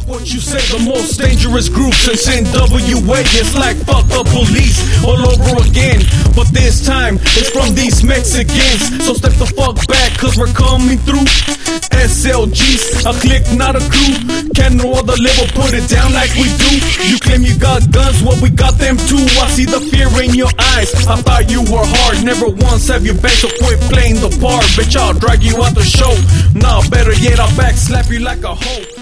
what you say, the most dangerous group since NWA. It's like fuck the police all over again, but this time it's from these Mexicans. So step the fuck back, cause we're coming through. SLGs, a clique, not a crew. Can't no other level, put it down like we do. You claim you got guns, well we got them too. I see the fear in your eyes, I thought you were hard. Never once have you been, so quit playing the part. Bitch, I'll drag you out the show. Nah, better yet, I'll back slap you like a hoe.